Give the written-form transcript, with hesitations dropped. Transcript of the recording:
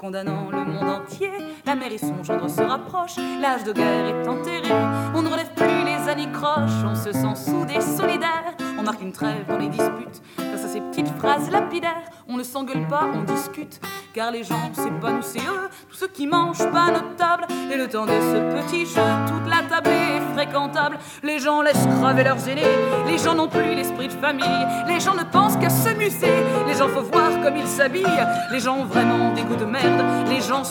condamnant le monde entier. La mère et son gendre se rapprochent, l'âge de guerre est enterré. On ne relève plus les anicroches, on se sent soudés, solidaires. On marque une trêve dans les disputes, grâce à ces petites phrases lapidaires. On ne s'engueule pas, on discute, car les gens, c'est pas nous, c'est eux. Tous ceux qui mangent pas à notre table. Et le temps de ce petit jeu, toute la table est fréquentable. Les gens laissent crever leurs aînés, les gens n'ont plus l'esprit de famille. Les gens ne pensent qu'à se muser, les gens faut voir comme ils s'habillent. Les gens ont vraiment des goûts de merde, les gens